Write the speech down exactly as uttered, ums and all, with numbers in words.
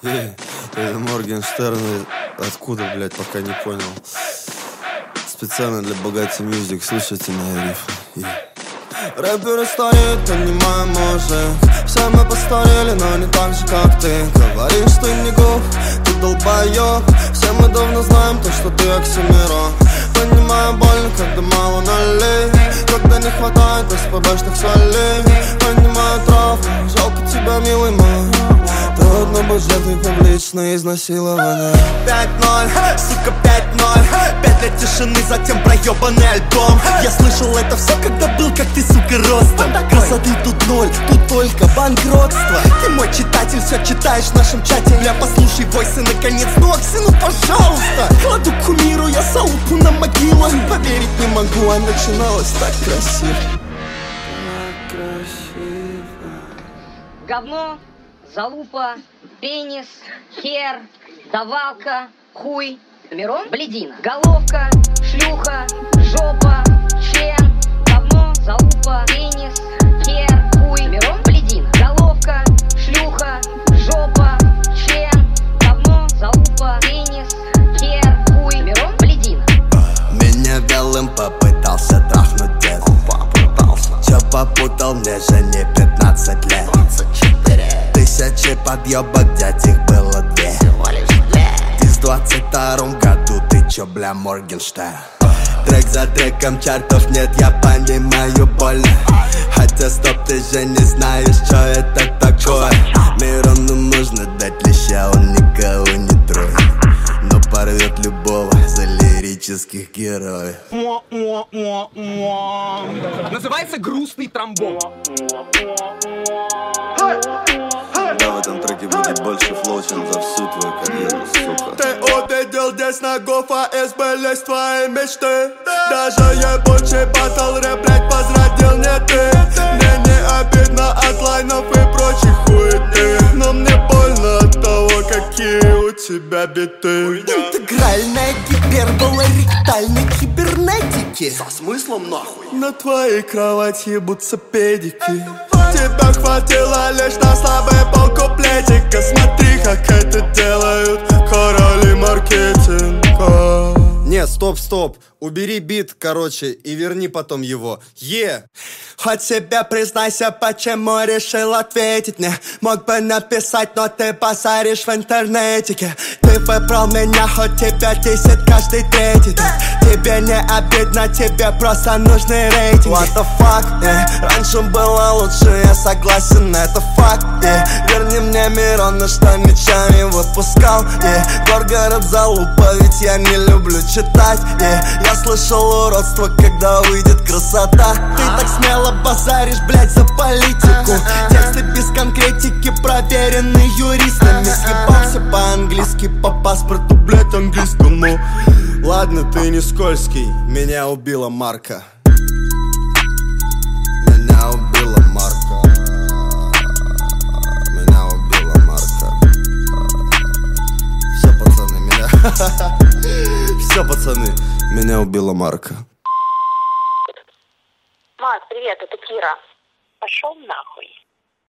Это Моргенштерн. Откуда, блядь, пока не понял. Специально для Богати Мьюзик. Слушайте мои рифы. Рэпер истории, понимаем мужик. Все мы постарели, но не так же, как ты. Говоришь, ты не гуф, ты долбоёб. Все мы давно знаем то, что ты Оксимирон. Понимаю больно, когда мало нулей, когда не хватает СПБшных солей. Понимаю травму, жалко тебя, милый мой. Трудно быть жертвой публичное изнасилование. Пять ноль, сука, пять ноль. Пять лет тишины, затем проебанный альбом. Я слышал это все, когда был, как ты, сука, ростом. Красоты тут ноль, тут только банкротство. Ты мой читатель, все читаешь в нашем чате. Бля, послушай войсы, наконец, ну, Окси, ну, пожалуйста. Кладу кумиру, я залупу на могилу. Поверить не могу, а начиналось так красиво. Так красиво. Говно, залупа, пенис, хер, давалка, хуй, Мирон, блядина, головка, члюха, жопа, член, говно, залупа, пенис, хер, хуй, Мирон, блядина, головка, шлюха, жопа, член, говно, залупа, пенис, хер, хуй, Мирон, блядина. Меня вялым попытался трахнуть дед. Чё попутал, мне же не пятнадцать лет. Тысячи подъёбок, дядь, их было две. Ты в двадцать втором году, ты чё, бля, Моргенштерн? Трек за треком, чартов нет, я понимаю больно. Хотя стоп, ты же не знаешь, чё это такое. Мирону нужно дать леща, он никого не троит, но порвет любого за лирических героев. Называется «Грустный тромбон». Да, в этом треке будет больше флоу, чем за всю твою карьеру, сука. Ты увидел здесь ногов, а сбылись твои мечты. Даже ебучий батл рэп, блядь, возродил не ты. Мне не обидно от лайнов и прочих хуеты, но мне больно от того, какие у тебя биты. Интегральная гипербола ректальной кибернетики. Со смыслом нахуй? На твоей кровати ебутся педики. Тебя хватило лишь на слабый полкуплетика. Смотри, как это делают короли маркетинга. Не, стоп, стоп. Убери бит, короче, и верни потом его. Е! Хоть себе признайся, почему решил ответить мне. Мог бы написать, но ты базаришь в интернетике. Ты выбрал меня, хоть тебя десять каждый третий день. Тебе не обидно, тебе просто нужны рейтинги. What the fuck, yeah. Раньше было лучше, я согласен, это факт, yeah. Верни мне Мирона, что ничего не выпускал, yeah. Горгород залупа, ведь я не люблю читать, yeah. Я слышал уродство, когда выйдет красота. Ты так смело базаришь, блядь, за политику. Тексты без конкретики, проверенные юристами. Съебался по-английски, по паспорту, блядь, английскому. Ладно, ты не скользкий, меня убила Марка. Меня убила Марка. Меня убила Марка. Все, пацаны, меня... Все, пацаны, меня убила Марка. Марк, привет, это Кира. Пошел нахуй.